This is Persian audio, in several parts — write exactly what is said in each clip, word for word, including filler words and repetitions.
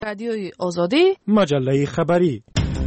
رادیوی آزادی، مجله خبری.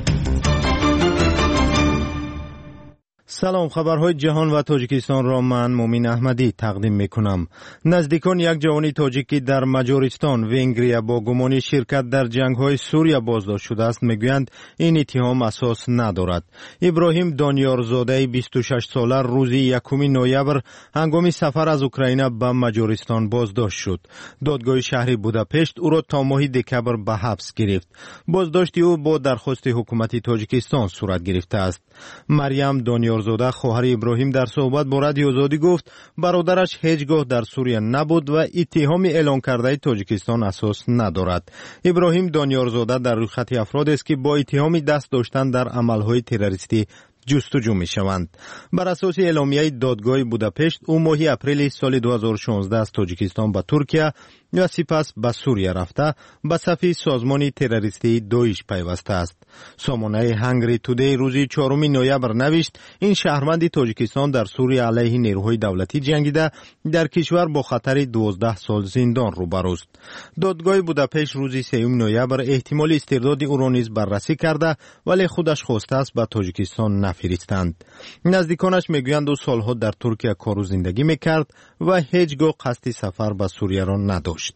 سلام، خبرهای جهان و تاجیکستان را من مومین احمدی تقدیم میکنم. نزدیکان یک جوان تاجیکی در مجارستان وینگریا با گمان شرکت در جنگ‌های سوریه بازداشت شده است میگویند این اتهام اساس ندارد. ابراهیم دانیارزاده بیست و شش ساله روز یکم نوامبر هنگام سفر از اوکراین به مجارستان بازداشت شد. دادگاه شهری بوداپشت او را تا ماه دکبر به حبس گرفت. بازداشت او با درخواست حکومت تاجیکستان صورت گرفته است. مریم دانیارزاده خواهر ابراهیم در صحبت با رادیو آزادی گفت برادرش هیچگاه در سوریه نبود و اتهام اعلان کرده تاجیکستان اساس ندارد. ابراهیم دانیارزاده در روی خط افراد است که با اتهام دست داشتن در عملهای تروریستی جستجو می شوند. بر اساس اعلامیه دادگاه بوداپشت او ماه اپریل سال دو هزار و شانزده از تاجیکستان به ترکیه و سپس به سوریه رفته به صف سازمان تروریستی داعش پیوسته است. سامانه هنگری تودی روز چهارم نوامبر نوشت این شهروند تاجیکستان در سوریه علیه نیروهای دولتی جنگیده در کشور با خطر دوازده سال زندان روبروست. دادگاه بوداپشت روز سوم نوامبر احتمال استرداد او را نیز بررسی کرده ولی خودش خواسته است به تاجیکستان نفرستند. نزدیکانش میگویند او سالها در ترکیه کار و زندگی میکرد و هیچگاه قصد سفر به سوریه را نداشت.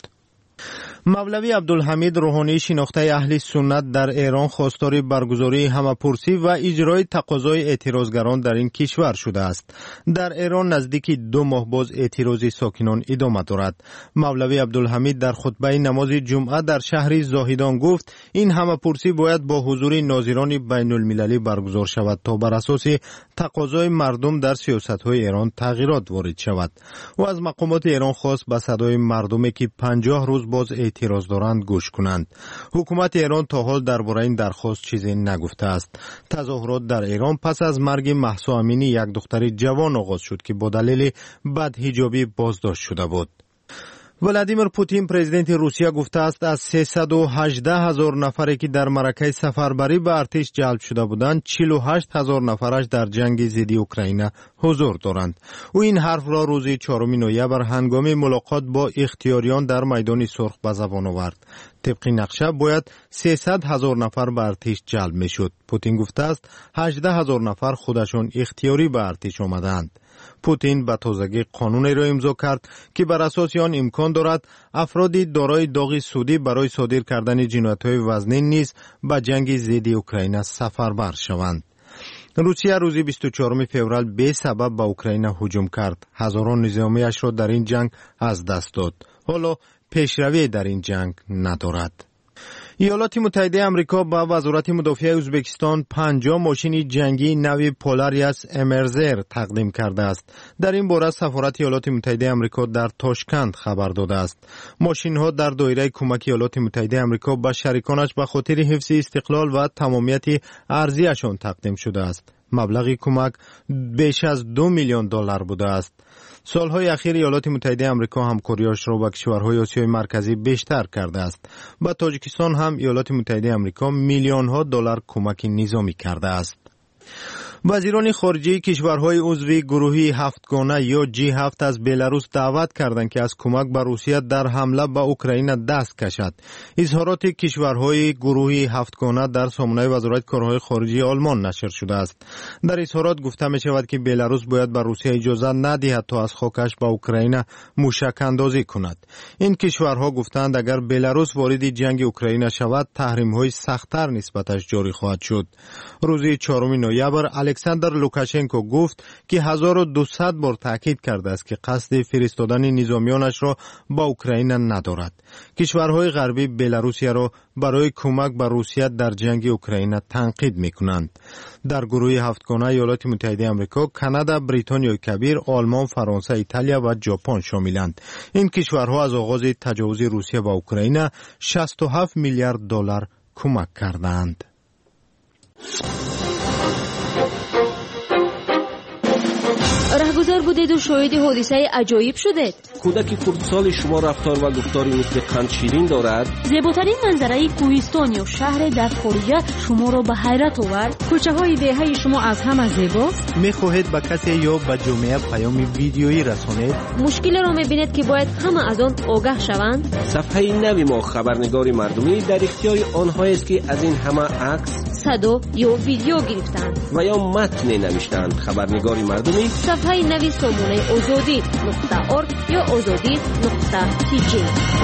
مولوی عبدالحمید روحانی شناخته اهل سنت در ایران خواستار برگزاری همه‌پرسی و اجرای تقاضای اعتراضگران در این کشور شده است. در ایران نزدیک دو ماه باز اعتراض ساکنان ادامه دارد. مولوی عبدالحمید در خطبه نماز جمعه در شهر زاهدان گفت این همه‌پرسی باید با حضور ناظران بین المللی برگزار شود تا بر اساس تقاضای مردم در سیاست‌های ایران تغییرات وارد شود. و از مقامات ایران خواست به صدای مردمی که پنجاه روز باز اعتراض دارند گوش کنند. حکومت ایران تا حال درباره این درخواست چیزی نگفته است. تظاهرات در ایران پس از مرگ مهسا امینی یک دختر جوان آغاز شد که با دلیل بدحجابی بازداشت شده بود. ولادیمیر پوتین پرزیدنت روسیه گفته است از سیصد و هجده هزار نفری که در معرکه سفربری به ارتش جلب شده بودند چهل و هشت هزار نفرش در جنگ ضد اوکراین حضور دارند. او این حرف را روز چهارم نوامبر هنگام ملاقات با اختیاریان در میدان سرخ به زبان آورد. طبق نقشه باید سیصد هزار نفر به ارتش جلب می شد. پوتین گفته است هجده هزار نفر خودشان اختیاری به ارتش آمدند. پوتین به تازگی قانونی را امضا کرد که بر اساس آن امکان دارد افرادی دارای داغ سودی برای صادر کردن جنایت‌های وزنین نیز به جنگ ضد اوکراین سفربر شوند. روسیه روز بیست و چهارم فوریه به سبب به اوکراین هجوم کرد. هزاران نظامیش را در این جنگ از دست داد. حالا پیشروی در این جنگ ندارد. ایالات متحده آمریکا به وزارت مدافع ازبکستان پنجاه ماشین جنگی نوع پولاریس امرزر تقدیم کرده است. در این باره سفارت ایالات متحده آمریکا در تاشکند خبر داده است. ماشین ها در دایره کمک ایالات متحده آمریکا به شریکانش به خاطر حفظ استقلال و تمامیت ارضیشان تقدیم شده است. مبلغ کمک بیش از دو میلیون دلار بوده است. سالهای اخیر ایالات متحده آمریکا همکاریاش را با کشورهای آسیای مرکزی بیشتر کرده است. با تاجیکستان هم ایالات متحده آمریکا میلیون ها دلار کمک نظامی کرده است. وزیران خارجه کشورهای عضو گروه هفتگانه یا جی هفت از بلاروس دعوت کردند که از کمک به روسیه در حمله به اوکراین دست کشد. اظهارات کشورهای گروه هفتگانه در سامانه وزارت کارهای خارجه آلمان نشر شده است. در اظهارات گفته می شود که بلاروس باید به روسیه اجازه ندهد تا از خاکش به اوکراین موشک اندازی کند. این کشورها گفتند اگر بلاروس وارد جنگ اوکراین شود تحریم های سخت‌تر نسبتش جاری خواهد شد. روز چهارم نوامبر الکساندر لوکاشنکو گفت که هزار و دویست بار تاکید کرده است که قصد فرستادن نظامیانش را با اوکراین ندارد. کشورهای غربی بلاروسیه را برای کمک به روسیه در جنگ اوکراین تنقید می‌کنند. در گروه هفتگانه ایالات متحده آمریکا، کانادا، بریتانیای کبیر، آلمان، فرانسه، ایتالیا و ژاپن شاملند. این کشورها از آغاز تجاوز روسیه به اوکراین شصت و هفت میلیارد دلار کمک کردند. بازار بودید و شاهد حادثه عجایب شدید. کودک خردسال شما رفتار و گفتاری مثل قند شیرین دارد. زیباترین منظره کوهستان یا شهر در خارج شما را به حیرت آورد. کوچه های دهه شما از همه زیباست. میخواهید به کسی یا به جامعه پیام ویدیویی رسانید؟ مشکل را میبینید که باید همه از آن آگاه شوند. صفحه نوی ما خبرنگار مردمی در اختیار آنهایی است که از این همه عکس، صدا یا ویدیو گرفتند و یا متن نوشتند. خبرنگار مردمی صفحه نوی سامانه آزادی نقطه ارگ یا آزادی نقطه تی جی.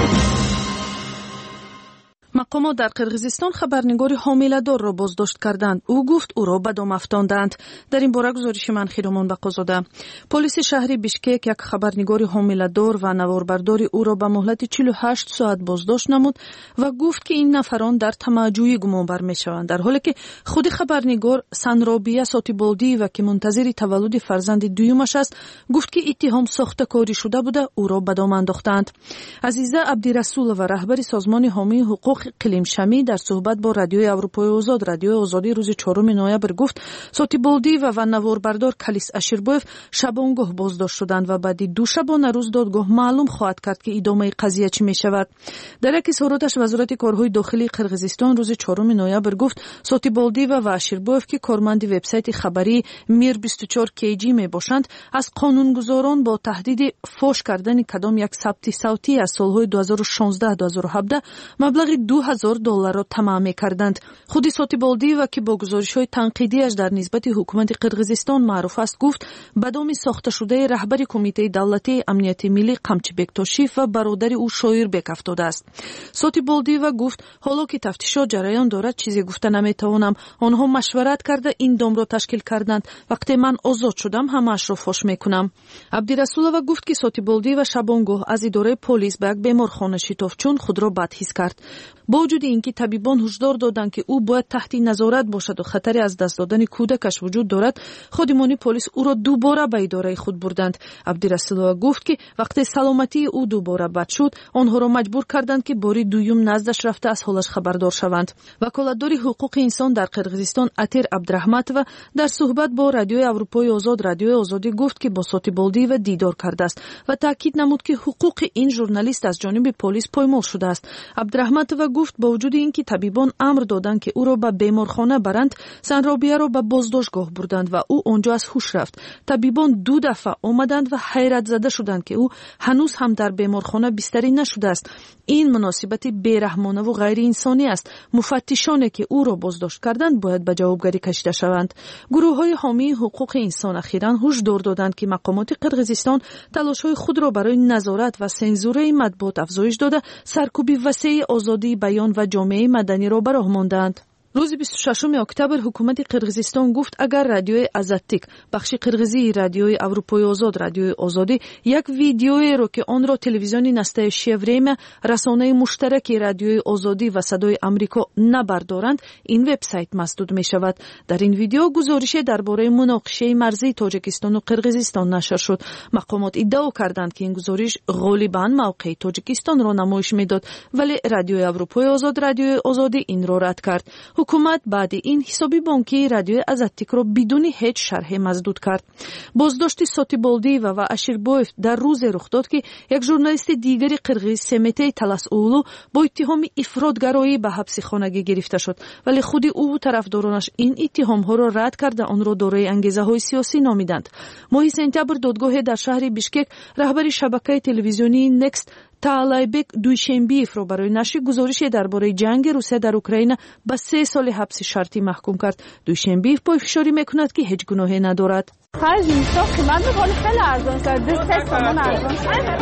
مقامات در قرقیزستان خبرنگاری حامله‌دار را بازداشت کردند. او گفت او را به دام افکندند. در این باره گزارش من خیرمان بقازاده. پلیس شهری بیشکک یک خبرنگاری حامله‌دار و نواربرداری او را به مهلت چهل و هشت ساعت بازداشت نمود و گفت که این نفران در طمع‌جویی گمانبر می‌شوند، در حالی که خود خبرنگار سنرابیه ساتیبالدی و که منتظر تولد فرزند دویمش است گفت که اتهام ساخته‌کاری شده بوده او را به دام انداختند. عزیزه عبدیرسول و رهبر سازمان حامی حقوق کلیم شمی در صحبت با رادیوی اروپای آزاد رادیوی آزادی روز چهارم نوامبر گفت ساتیبالدی و ونواربردار کلیس اشیربویف شبانگاه بازداشت شدند و بعد دو شبانه روز دادگاه معلوم خواهد کرد که ادامه قضیه چی می شود. در یک اظهاراتش وزارت کارهای داخلی قرقیزستان روز چهارم نوامبر گفت ساتیبالدی و اشیربویف که کارمند وبسایت خبری میر بیست و چهار کی جی می باشند از قانونگذاران با تهدید فاش کردن کدام یک ثبت صوتی از سالهای دو هزار و شانزده دو هزار و هفده مبلغ دو هزار دلار را تمام کردند. خودی ساتیبالدی و که با گزارش‌های تنقیدی‌اش در نسبت حکومت قرقیزستان معروف است گفت به دام ساخته شده رهبر کمیته دولتی امنیت ملی قمچبک توشیف و برادر او شایربک افتاده است. ساتیبالدی و گفت حالا که تفتیشات جریان دارد چیزی گفته نمیتوانم. آنها مشورت کرده این دام را تشکیل کردند. وقتی من آزاد شدم همه‌اش را فاش میکنم. عبدیرسول و گفت که ساتیبالدی و شبانگاه از اداره پلیس به یک بیمارخانه شتافت چون خود را بدحس کرد. با وجود اینکه طبیبان هشدار دادند که او باید تحت نظارت باشد و خطری از دست دادن کودکش وجود دارد، خادمان پلیس او را دوباره به اداره خود بردند. عبدیرسول گفت که وقتی سلامتی او دوباره بد شد، آنها را مجبور کردند که باری دوم نزدش رفته از حالش خبردار شوند. وکالتدار حقوق انسان در قرقیزستان اتیر عبدالرحمت و در صحبت با رادیوی اروپای آزاد رادیوی آزادی گفت که با ساتیبالدی و دیدار کرده است و تاکید نمود که حقوق این ژورنالیست از جانب پلیس پایمال شده است. عبدالرحمت و گفت با وجود اینکه طبیبان امر دادند که او را به بیمارخانه برند، سنرابیه را به بازداشتگاه بردند و او آنجا از هوش رفت. طبیبان دو دفعه آمدند و حیرت زده شدند که او هنوز هم در بیمارخانه بستری نشده است. این مناسبت بیرحمانه و غیر انسانی است. مفتشانی که او را بازداشت کردند باید به جوابگری کشیده شوند. گروه‌های حامی حقوق انسان اخیراً هشدار دادند که مقامات قرقیزستان تلاش‌های خود را برای نظارت و سانسور مطبوعات افزایش داده، سرکوب وسیع آزادی بیان و جامعه مدنی را به راه ماندند. روز بیست و ششم اکتبر حکومت قرقیزستان گفت اگر رادیوی آزادتیک بخش قرقیزی رادیوی اروپای آزاد رادیوی آزادی یک ویدیویی را که آن را تلویزیونی نسته شیوریم رسانه مشترک رادیوی آزادی و صدای آمریکا نبردارند، این وبسایت مسدود می شود. در این ویدیو گزارش درباره مناقشه مرزی تاجیکستان و قرقیزستان نشر شد. مقامات ادعا کردند که این گزارش غالباً موقع تاجیکستان را نمایش میداد، ولی رادیوی اروپای آزاد رادیوی آزادی این را رد کرد. حکومت بعد این حسابی بانکی رادیوی آزادتیک را بدون هیچ شرح مسدود کرد. بازداشت ساتیبالدی و و اشیربویف در روز رخ داد که یک ژورنالیست دیگری قرقیز سمته تلاس اولو با اتهام افراطگرایی به حبس خانگی گرفته شد، ولی خود او و طرفدارانش این اتهام ها را رد کرده آن را دارای انگیزه های سیاسی نامیدند. ماه سپتامبر دادگاه در شهر بیشکک رهبر شبکه تلویزیونی نکست تالایبک دوشنبیف را برای نشر گزارش درباره جنگ روسیه در اوکراین به سه سال حبس شرطی محکوم کرد. دوشنبیف پافشاری میکند که هیچ گناهی ندارد. هر جنسا قیمت میکنه خیلی ارزان شد. دست سامان ارزان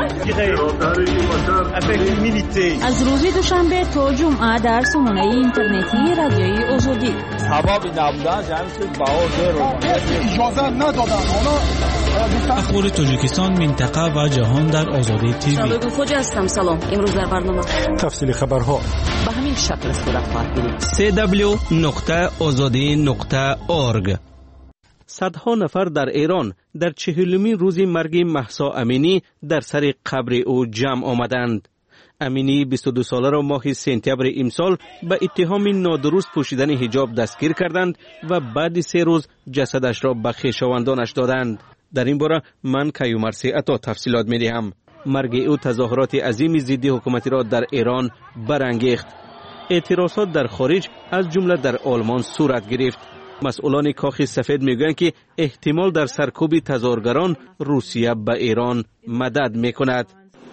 از روز دوشنبه تا جمعه در سامانه اینترنتی رادیوی آزادی. سبب نبودن جمعیت باور رو اجازه ندادن. اخبار تاجیکستان، منطقه و جهان در آزادی تیوی. شباب خوجا هستم. سلام. امروز در برنامه تفصیل خبرها به همین شکل صورت خواهد گرفت. سی دبلیو نقطه آزادی نقطه اورگ. صدها نفر در ایران در چهلمین روز مرگ مهسا امینی در سر قبر او جمع آمدند. امینی بیست و دو ساله را ماه سپتامبر امسال به اتهام نادرست پوشیدن حجاب دستگیر کردند و بعد سه روز جسدش را به خویشاوندانش دادند. در این باره من کیومرثی عطا تفصیلات می‌دهم. مرگ او تظاهرات عظیم ضد حکومتی را در ایران برانگیخت. اعتراضات در خارج از جمله در آلمان صورت گرفت. مسئولان کاخ سفید میگویند که احتمال در سرکوب تظاهرگران روسیه به ایران مدد میکند.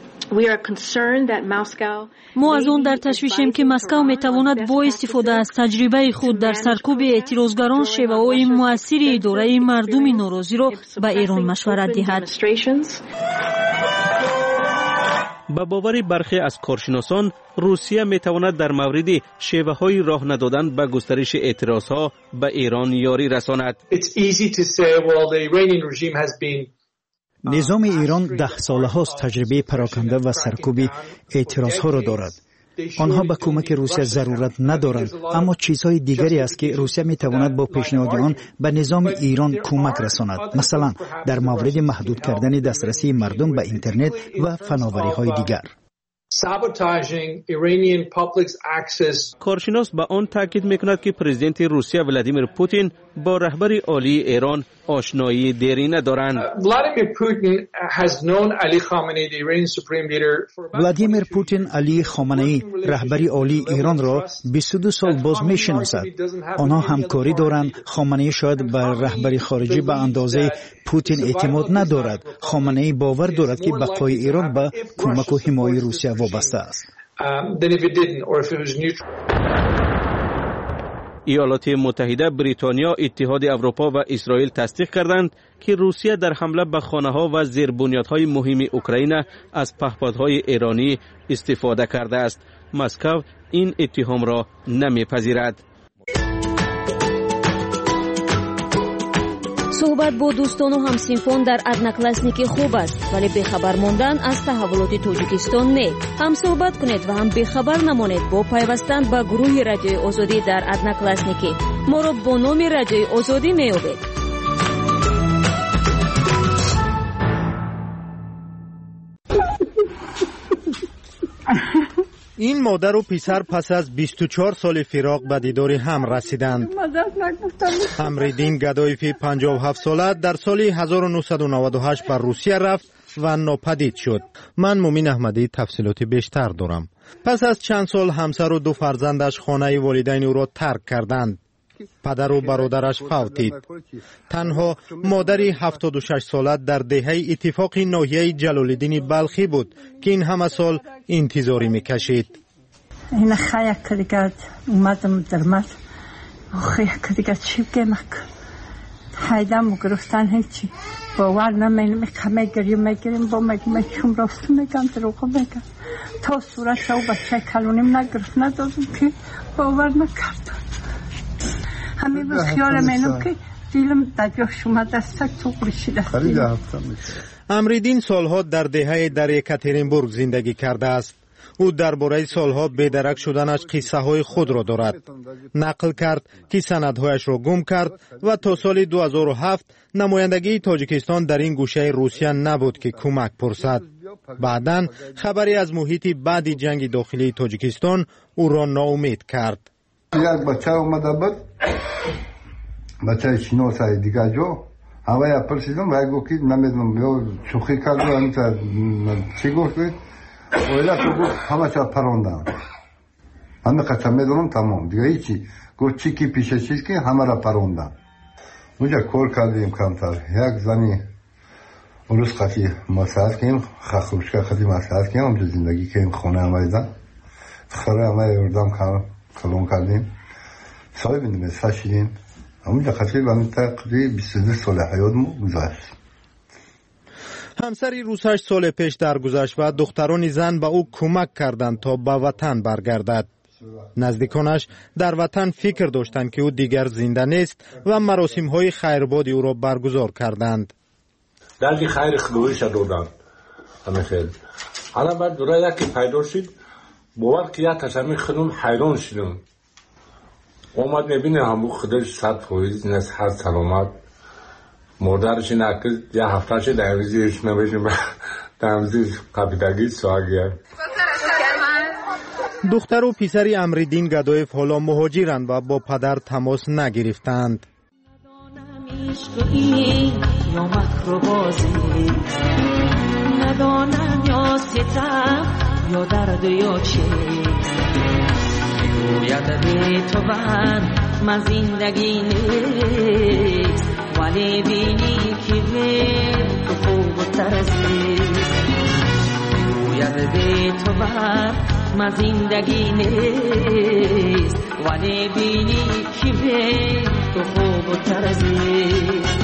ما از آن در تشویشیم که مسکو میتواند با استفاده از تجربه خود در سرکوب اعتراضگران شیوه‌های مؤثر اداره مردم ناراضی را به ایران مشورت دهد. با باور برخی از کارشناسان روسیه میتواند در مورد شیوه‌های راه ندادن به گسترش اعتراضها به ایران یاری رساند. نظام ایران ده ساله هاست تجربه پراکنده و سرکوب اعتراضها را دارد. آنها به کمک روسیه ضرورت ندارند، اما چیزهای دیگری است که روسیه میتواند با پیشنهاد آن به نظام ایران کمک رساند، مثلا در مورد محدود کردن دسترسی مردم به اینترنت و فناوری‌های دیگر. کارشناس به آن تاکید میکند که پرزیدنت روسیه ولادیمیر پوتین با رهبر عالی ایران آشنایی دیرینه دارند. ولادیمیر پوتین علی خامنه‌ای رهبر عالی ایران را بیست و دو سال باز میشناسد. آنها همکاری دارند. خامنه‌ای شاید بر رهبر خارجی به اندازه پوتین اعتماد ندارد. خامنه‌ای باور دارد که بقای ایران به کمک و حمایت روسیه وابسته است. ایالات متحده، بریتانیا، اتحاد اروپا و اسرائیل تصدیق کردند که روسیه در حمله به خانه‌ها و زیربنیادهای مهم اوکراین از پهپادهای ایرانی استفاده کرده است. مسکو این اتهام را نمیپذیرد. صحبت با دوستان و همسینفان در ادناکلاسنیک خوب است، ولی بخبر ماندن از تحولات تاجیکستان نه. هم صحبت کنید و هم بخبر نمانید با پیوستن به گروه رادیوی آزادی در ادناکلاسنیک. ما را با نام رادیوی آزادی میابید. این مادر و پسر پس از بیست و چهار سال فراق به دیدار هم رسیدند. امریدین گدایفی پنجاه و هفت ساله در سال هزار و نهصد و نود و هشت بر روسیه رفت و ناپدید شد. من مومین احمدی تفصیلات بیشتر دارم. پس از چند سال همسر و دو فرزندش خانه والدین او را ترک کردند. پدر و برادرش فوتید. تنها مادری هفتاد و شش ساله در دهه اتفاق ناحیه جلال‌الدین بلخی بود که این همه سال انتظاری میکشید. این خیلی کلیگرد اومدم در مد خیلی کلیگرد چی بگم حیدم و گرفتن هیچی باور نمینم همه گریم میگریم با مگم چون راست میگم دروغ میگم تا صورت او بچه کلونیم نگرفت ندادم که باور نکردم. همین بس خیال مینم که دیلم در جاش اومد دستک تو قریشی دستیم. امریدین سالها در دهه در یکاترینبورگ زندگی کرده است. او درباره سالها بیدرک شدنش قصه های خود را دارد. نقل کرد که سندهایش را گم کرد و تا سال دو هزار و هفت نمایندگی تاجیکستان در این گوشه روسیه نبود که کمک پرسد. بعداً خبری از محیط بعد جنگ داخلی تاجیکستان او را ناامید کرد. یک بچه اومده بود، بچه چینو سای دیگه جو هوا یا پرسیدم و گفت که نمیدونم یا شوخی کرد و انت چی گفت اولا تو گفت همه چا پروندم همه قسم میدونم تمام دیگه هیچی گفت چی کی پیش چیز که همه را پروندم. اونجا کار کردیم کمتر یک زنی روز قطعی مساعد کردیم خخوشکا قطعی مساعد کردیم اونجا زندگی کردیم خونه همه خره همه اردام کلون کردیم سای بینیم ساشیدیم اونجا قطعی به منطقه بیست و دو سال حیاتمو گذاشت. همسری روسش سال پیش درگذشت و دختران زن به او کمک کردند تا به وطن برگردد. نزدیکانش در وطن فکر داشتند که او دیگر زنده نیست و مراسم های خیرباد او را برگزار کردند. درگی خیر خلویش دادند. همه خیلی. حالا بعد دوره یکی پیدا شد باور که یک تشمی خودم حیران شدم. اومد میبینه همون خودش صد فویز نست هر سلامت مردرش نکرد یا هفتهش دویزیش نبیشیم دویزیش قبیدگی سواگیر. دختر و پسری امریدین گدایف حالا مهاجرند و با پدر تماس نگرفتند. عشقی یا مکر و بازی، ندانم یا ستم یا درد یا چه، گوید به تو من من زندگی نیست، ولی بینی که به تو خوب و ترسیست. گوید به تو من من زندگی نیست، ولی بینی که به تو خوب و ترسیست.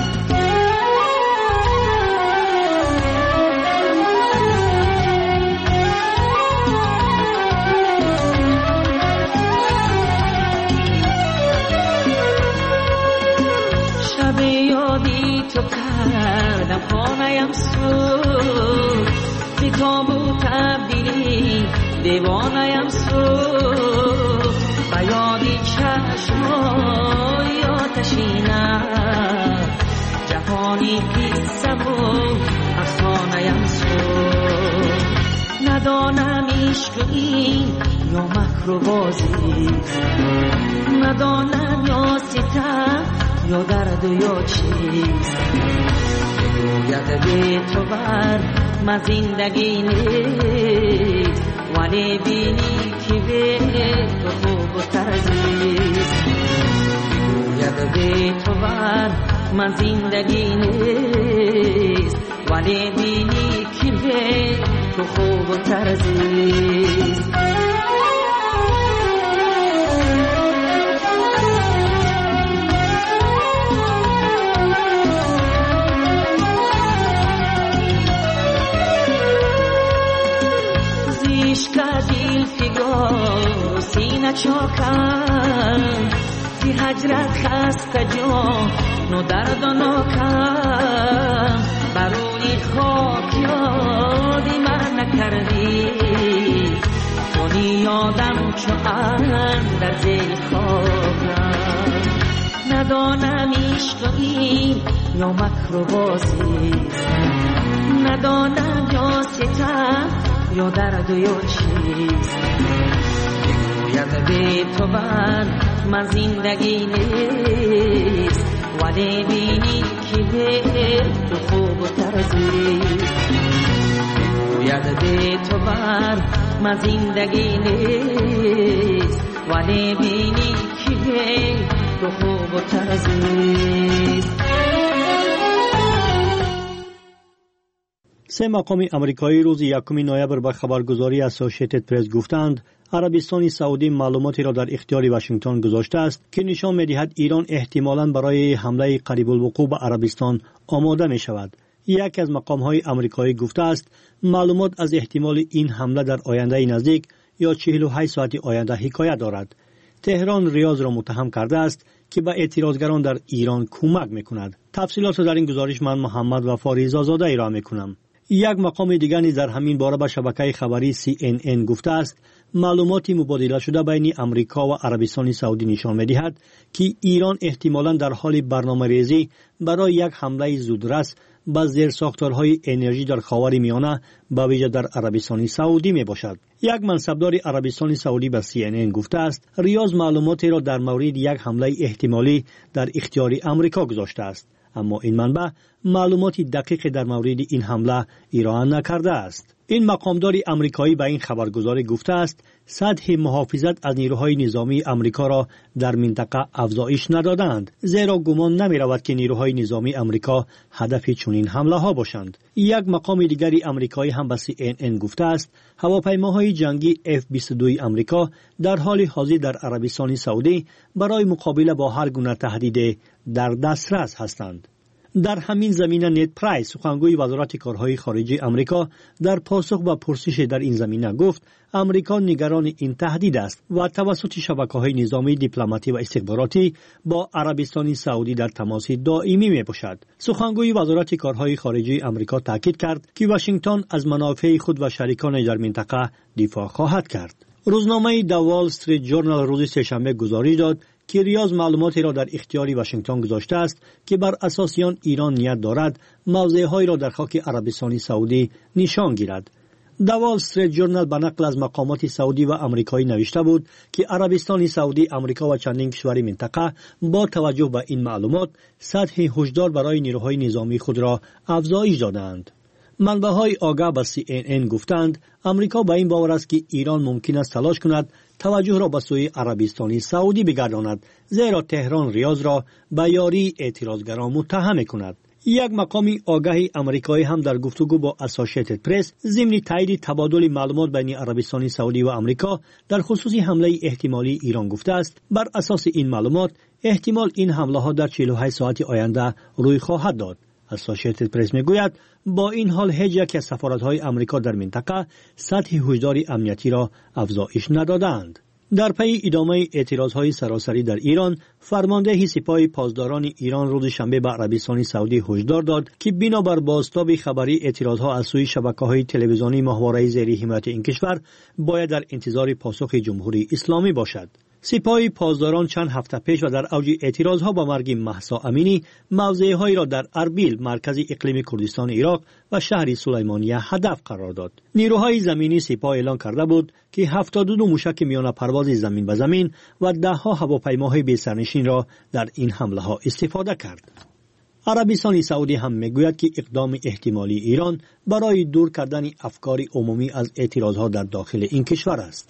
شب یادی تو کردم خانه‌ام سوز، بی تابو تبدیلی دیوانه‌ام سوز، و یادی چشمای آتشینم، جهانی قصه‌م و افسانه‌ام سوز. ندانم عشقی یا مکر و بازی، ندانم یا ستم یا درد یا چیست. گوید به تو بر من زندگی نیست، ولی بینی که به تو خوب و ترزیست. گوید به تو بر من زندگی نیست، ولی بینی که به تو خوب و ترزیست. کدیل فیگار سینه چاکم، بی هجرت خسته جان و درد و ناکم، برونی خاک یادی من نکردی، کنی یادم چو اندر زیر خاکم. ندانم عشقی یا مکر و بازی، ندانم یا ستم یا درد یا چیست. گوید به تو من من زندگی نیست، ولی بینی که به تو خوب و ترزیست. گوید به تو من من زندگی نیست، ولی بینی که به تو خوب و ترزیست. سه مقام امریکایی روز یکم نوامبر به خبرگزاری اسوسییتد پرس گفتند عربستان سعودی معلوماتی را در اختیار واشنگتن گذاشته است که نشان می‌دهد ایران احتمالاً برای حمله قریب الوقوع به عربستان آماده می‌شود. یک از مقام‌های امریکایی گفته است معلومات از احتمال این حمله در آینده نزدیک یا چهل و هشت ساعت آینده حکایت دارد. تهران ریاض را متهم کرده است که به اعتراضگران در ایران کمک می‌کند. تفصیلات در این گزارش من محمد وفا رضازاده ارائه می‌کنم. یک مقام دیگر نیز در همین باره به شبکه خبری سی ان ان گفته است معلوماتی مبادله شده بین امریکا و عربستان سعودی نشان می‌دهد که ایران احتمالاً در حال برنامه‌ریزی برای یک حمله زودرس به زیرساختارهای انرژی در خاورمیانه به ویژه در عربستان سعودی میباشد. یک منصبدار عربستان سعودی به سی ان ان گفته است ریاض معلوماتی را در مورد یک حمله احتمالی در اختیار امریکا گذاشته است، اما این منبع معلوماتی دقیق در مورد این حمله ارائه نکرده است. این مقامدار امریکایی به این خبرگزاری گفته است سطح محافظت از نیروهای نظامی امریکا را در منطقه افزایش ندادند، زیرا گمان نمی رود که نیروهای نظامی امریکا هدف چنین حمله ها باشند. یک مقام دیگری امریکایی هم به سی ان ان گفته است هواپیماهای جنگی اف بیست و دو امریکا در حال حاضر در عربستان سعودی برای مقابله با هر گونه تهدید در دسترس هستند. در همین زمینه نت پرایس سخنگوی وزارت کارهای خارجه امریکا در پاسخ به پرسش در این زمینه گفت امریکا نگران این تهدید است و توسط شبکه‌های نظامی دیپلماتی و استخباراتی با عربستان سعودی در تماس دائمی میباشد. سخنگوی وزارت کارهای خارجه امریکا تاکید کرد که واشنگتن از منافع خود و شریکان در منطقه دفاع خواهد کرد. روزنامه د وال استریت جورنال روز سه‌شنبه گزارش داد که ریاض معلوماتی را در اختیار واشنگتن گذاشته است که بر اساس آن ایران نیت دارد موضع‌هایی را در خاک عربستان سعودی نشان گیرد. The Wall Street Journal به نقل از مقامات سعودی و آمریکایی نوشته بود که عربستان سعودی، آمریکا و چندین کشور منطقه با توجه به این معلومات سطح هشدار برای نیروهای نظامی خود را افزایش دادند. منبع‌های آگاه به سی ان ان گفتند آمریکا به این باور است که ایران ممکن است تلاش کند توجه را به سوی عربستان سعودی بگرداند، زیرا تهران ریاض را به یاری اعتراضگران متهم کند. یک مقامی آگاهی آمریکایی هم در گفتگو با اسوسییتد پرس ضمن تایید تبادل معلومات بین عربستان سعودی و آمریکا در خصوص حمله احتمالی ایران گفته است بر اساس این معلومات احتمال این حمله ها در چهل و هشت ساعت آینده روی خواهد داد. اسوسییتد پرس میگوید با این حال هیچ یک از سفارت‌های آمریکا در منطقه سطح هشدار امنیتی را افزایش ندادند. در پی ادامه اعتراضهای سراسری در ایران، فرمانده سپاه پاسداران ایران روز شنبه به عربستان سعودی هشدار داد که بنابر بازتاب خبری اعتراضها از سوی شبکه‌های تلویزیونی ماهواره زیر حمایت این کشور باید در انتظار پاسخ جمهوری اسلامی باشد. سپاه پاسداران چند هفته پیش و در اوج اعتراضها با مرگ مهسا امینی موضعهایی را در اربیل مرکز اقلیم کردستان عراق و شهر سلیمانیه هدف قرار داد. نیروهای زمینی سپاه اعلام کرده بود که هفتاد و دو موشک میان پرواز زمین به زمین و ده ها هواپیماهای بی سرنشین را در این حمله ها استفاده کرد. عربستان سعودی هم میگوید که اقدام احتمالی ایران برای دور کردن افکار عمومی از اعتراضها در داخل این کشور است.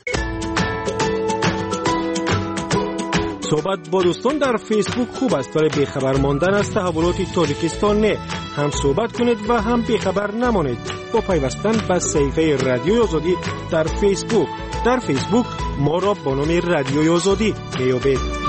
صحبت با دوستان در فیسبوک خوب است، ولی بیخبر ماندن از تحولات تاجیکستان نه. هم صحبت کنید و هم بیخبر نمانید با پیوستن به صفحه رادیوی آزادی در فیسبوک. در فیسبوک ما را با نام رادیوی آزادی میابید.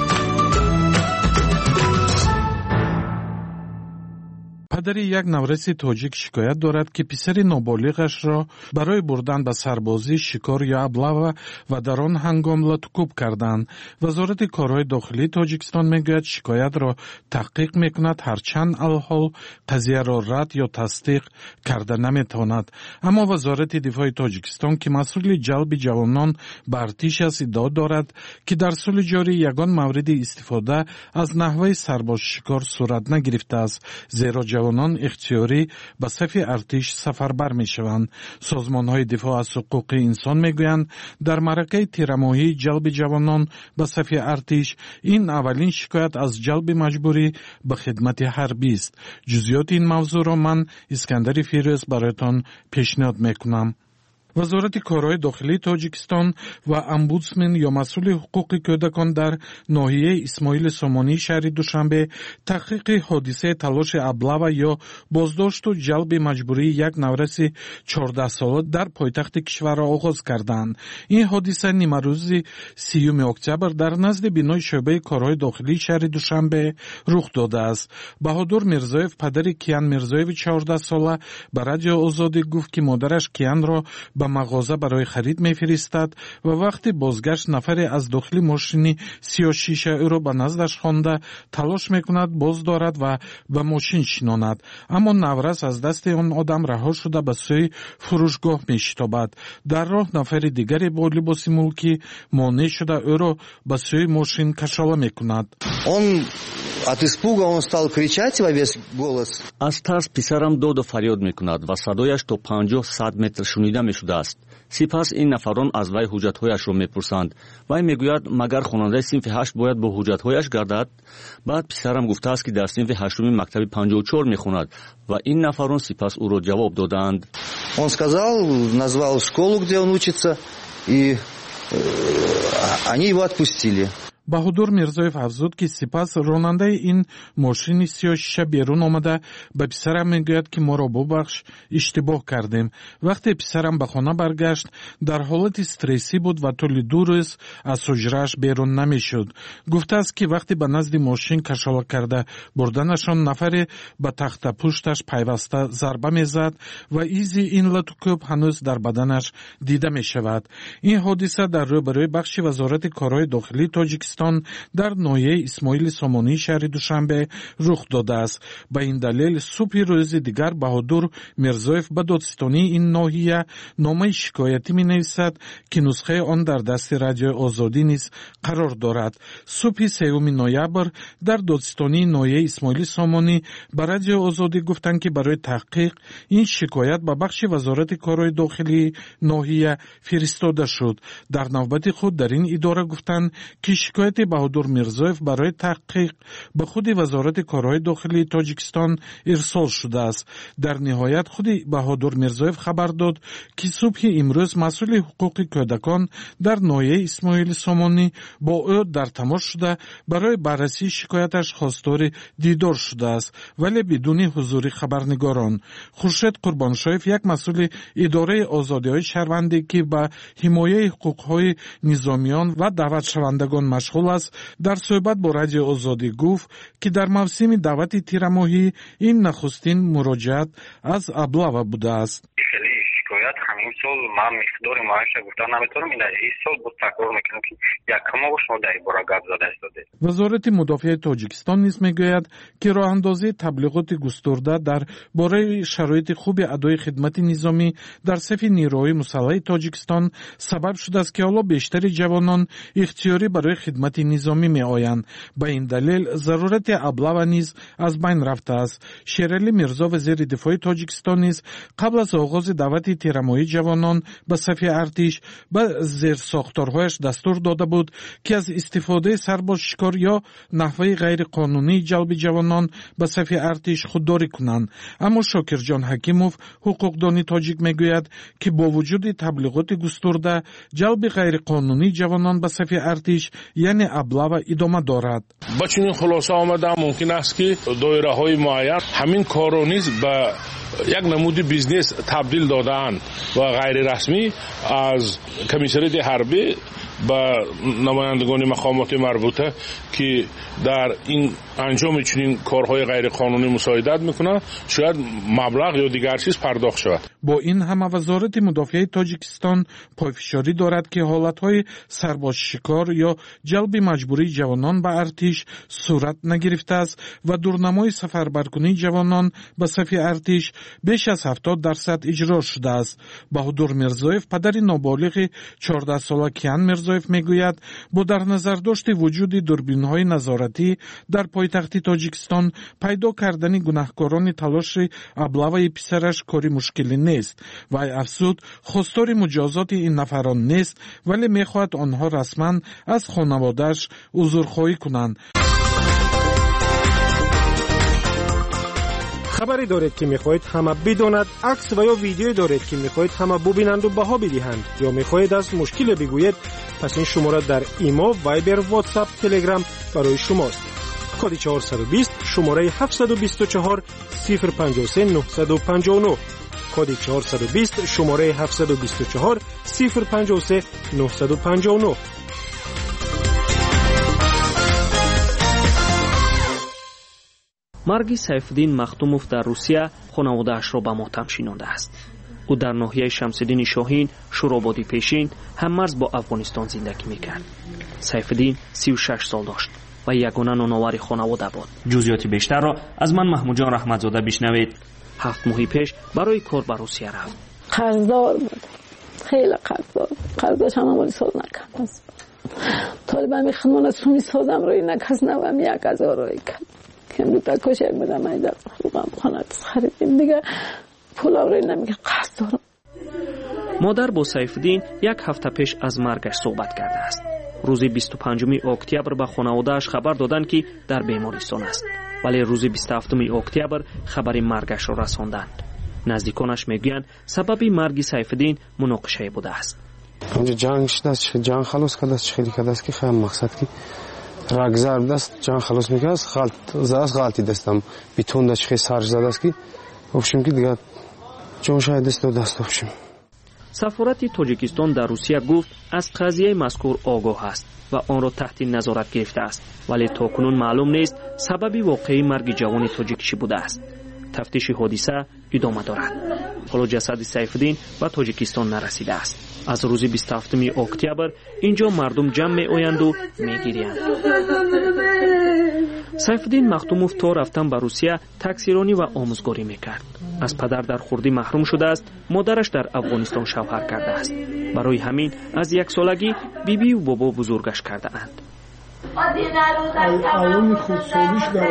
پدر یک نورس تاجیک شکایت دارد که پسر نابالغش را برای بردن به سربازی، شکار یا ابلاغ و در آن هنگام لطکوب کردند. وزارت کارهای داخلی تاجیکستان میگوید شکایت را تحقیق میکند، هرچند الحال قضیه را رد یا تصدیق کرده نمیتواند. اما وزارت دفاع تاجیکستان که مسئول جلب جوانان به ارتش است ادعا دارد که در سال جاری یگان مورد استفاده از نحوه سرباز شکار صورت نگرفته است، زیرا جوانان اختیاری به صف ارتش سفربر می شوند. سازمان های دفاع از حقوق انسان می گویند در معرکه تیرماهی جلب جوانان به صف ارتش این اولین شکایت از جلب مجبوری به خدمت حربی است. جزئیات این موضوع را من اسکندر فیروز برایتان پیشنهاد می کنم. وزارت کارهای داخلی تاجیکستان و امبودسمن یا مسئول حقوق کودکان در ناحیه اسماعیل سامانی شهر دوشنبه تحقیق حادثه تلاش ابلاغ یا بازداشت و جلب مجبوری یک نورس چهارده ساله در پایتخت کشور را آغاز کردند. این حادثه نیمه روز سیوم اکتبر در نزد بنای شعبه کارهای داخلی شهر دوشنبه رخ داده است. بهادر میرزایف پدر کیان میرزایف چهارده ساله به رادیو آزادی گفت که مادرش کیان را به مغازه برای خرید میفرستد و وقتی بازگشت نفری از داخل ماشین سی و شش او را به نزدش خوانده تلاش میکند باز دارد و به ماشین شناند، اما نورس از دست آن آدم رها شده به سوی فروشگاه میشتابد. در راه نفر دیگری با لباس ملکی مانع شده او را به سوی ماشین کشاله میکند. Он от испуга он стал кричать во весь голос. از ترس پسرم داد و فریاد میکند و صدایش تا پنجاه صد متر شنیده میشده است. سپس این نفران از وی حجت‌هایش را میپرسند. وی میگوید مگر خواننده صنف هشت باید با حجت‌هایش گردد؟ بعد پسرم گفته است که در صنف هشتم مکتب پنجاه و چهار میخواند و این نفران سپس او را جواب دادند. Он сказал, назвал школу, где он учится, и они его отпустили. بهادر میرزایف افزود که سپس راننده این ماشین سی و شش بیرون آمده به پسرم میگوید که ما را ببخش اشتباه کردیم. وقتی پسرم به خانه برگشت در حالت استرسی بود و طول دو روز از حجره‌اش بیرون نمیشد. گفته است که وقتی به نزد ماشین کشاله کرده بردنشان نفری به تخت پشتش پیوسته ضربه میزد و ایزی این لطکوب هنوز در بدنش دیده می شود. این حادثه در روبروی بخش وزارت کارهای داخلی تاجیکستان توجیکستان در ناحیه اسماعیل سامانی شهر دوشنبه رخ داده است. به این دلیل صبح روز دیگر بهادر میرزایف به دادستانی این ناحیه نامه شکایتی می نویسد که نسخه آن در دست رادیو آزادی نیز قرار دارد. صبح سوم نوامبر در دادستانی ناحیه اسماعیل سامانی به رادیو آزادی گفتند که برای تحقیق این شکایت به بخش وزارت کارهای داخلی ناحیه فرستاده شد. در نوبت خود در این اداره گفتند که شکایت بهادر میرزایف برای تحقیق به خود وزارت کارهای داخلی تاجیکستان ارسال شده است. در نهایت خود بهادر میرزایف خبر داد که صبح امروز مسئول حقوق کودکان در ناحیه اسماعیل سامانی با او در تماس شده برای بررسی شکایتش خواستار دیدار شده است ولی بدون حضور خبرنگاران. خورشید قربانشایف یک مسئول اداره آزادی‌های شهروندی که به حمایت حقوق‌های نظامیان و دعوت شوندگان مشغول است در صحبت با رادیو آزادی گفت که در موسم دعوت تیر ماهی این نخستین مراجعت از ابلاوا بوده است. همین سال من مقدار معاش گفتم نمیتونم این این سال بود تکرار میکنم که یکم و شما در باره گپ زده است. وزارت مدافع تاجیکستان نیز میگوید که راه اندازی تبلیغات گسترده در باره شرایط خوب ادای خدمت نظامی در صف نیروهای مسلح تاجیکستان سبب شده است که حالا بیشتر جوانان اختیاری برای خدمت نظامی میآیند. به این دلیل ضرورت ابلاوا نیز از بین رفته است. شیرعلی میرزا وزیر دفاع تاجیکستان نیز قبل از آغاز دعوت تیرماهی جوانان به صف ارتش به زیر ساختارهایش دستور داده بود که از استفاده سرباز شکار یا نحوه غیر قانونی جلب جوانان به صف ارتش خودداری کنند. اما شاکرجان حکیموف حقوقدانی تاجیک میگوید که با وجود تبلیغات گسترده جلب غیر قانونی جوانان به صف ارتش یعنی ابلاوا ادامه دارد. با چنین خلاصه آمده ممکن است که دایره های معین همین کارو نیز به یک نمود بیزنس تبدیل دادن و غیر رسمی از کمیسریت حربی با نمایندگان مقامات مربوطه که در این انجام چنین کارهای غیر قانونی مساعدت میکنند شاید مبلغ یا دیگر چیز پرداخت شود. با این همه وزارت مدافع تاجیکستان پایفشاری دارد که حالتهای سرباز شکار یا جلب مجبوری جوانان به ارتش صورت نگرفته است و دورنمای سفربرکنی جوانان به صف ارتش بیش از هفتاد درصد اجرا شده است. بهادر میرزایف پدر نابالغ چهارده ساله کیان میرزایف میگوید با در نظر داشت وجود دوربین‌های نظارتی در پایتخت تاجیکستان پیدا کردن گناهکاران تلاش ابلاوای پسرش کاری مشکلی نیست. وی افزود خواستار مجازات این نفران نیست ولی میخواهد آنها رسما از خانواده‌اش عذرخواهی کنند. خبری دارید که میخواهید همه بداند، عکس و یا ویدیو دارید که میخواهید همه ببینند و بها بدهند یا میخواهید از مشکل بگویید، پس این شماره در ایما، وایبر، واتساپ، تلگرام برای شماست. کد چهارصد و بیست شماره هفتصد و بیست و چهار صفر پنجاه و سه نهصد و پنجاه و نه. کد چهارصد و بیست شماره هفتصد و بیست و چهار صفر پنجاه و سه نهصد و پنجاه و نه. مرگ سیفالدین مختوموف در روسیه خانواده‌اش را به ماتم شینانده است. او در ناحیه شمس‌الدین شاهین، شورابادی پیشین، هم‌مرز با افغانستان زندگی می‌کرد. سیفالدین سی و شش سال داشت و یگانه نانآور خانواده بود. جزئیات بیشتر را از من محمود جان رحمتزاده بشنوید. هفت ماه پیش برای کار به روسیه رفت. قرضدار بود. خیلی قرضدار. قرضش هم مالی سال نکرد. طالبان میخوان سومی سازم روی نکس نوام یک هزار روی کرد. که امروز تا کشک بدم ایده خوبم خانه خریدیم دیگه پول روی نمیگه قرض دارم. مادر با سیفالدین یک هفته پیش از مرگش صحبت کرده است. روز بیست و پنجم اکتبر به خانواده‌اش خبر دادند که در بیمارستان است. ولی روز بیست و هفتم اکتبر خبر مرگش را رساندند. نزدیکانش میگویند سبب مرگ سیفالدین مناقشه بوده است. اونجا جنگ شده است، جنگ خلاص کرده است، خیلی کرده است که خیلی مقصد که رگ ضرب دست جنگ خلاص میکنه است، غلط زاست غلطی دستم بیتون دست خیلی سرج زده است که وبشم که دیگه جون شاید دست دو دست وبشم. سفارت تاجیکستان در روسیه گفت از قضیه مذکور آگاه است و آن را تحت نظارت گرفته است، ولی تاکنون معلوم نیست سبب واقعی مرگ جوان تاجیک چی بوده است. تفتیش حادثه ادامه دارد. حالا جسد سیفالدین به تاجیکستان نرسیده است. از روز بیست و هفتم اکتبر اینجا مردم جمع می آیند و می گیرند. سیفالدین مختوموف تا رفتن به روسیه تکثیرانی و آموزگاری میکرد. از پدر در خردی محروم شده است، مادرش در افغانستان شوهر کرده است. برای همین از یک سالگی بیبی و بابا بزرگش کرده اند. علوم خودسالیش در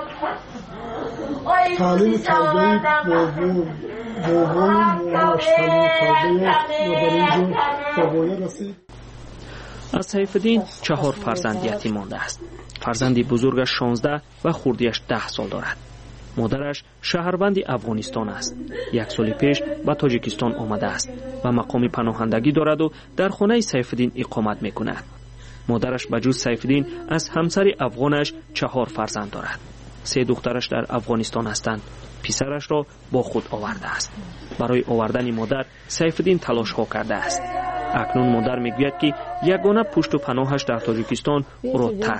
تعلیم تربیت بابا بابای مامانش تعلیم تربیت و در اینجا بابایه رسید. از سیفالدین چهار فرزند یتیم مانده است. فرزندی بزرگش شانزده و خردیش ده سال دارد. مادرش شهروند افغانستان است. یک سال پیش به تاجیکستان آمده است و مقام پناهندگی دارد و در خانه سیفالدین اقامت میکند. مادرش بجز سیفالدین از همسر افغانش چهار فرزند دارد. سه دخترش در افغانستان هستند. پسرش را با خود آورده است. برای آوردن مادر سیفالدین تلاش ها کرده است. اکنون مادر میگوید که یگانه پشت و پناهش در تاجیکستان او را ترک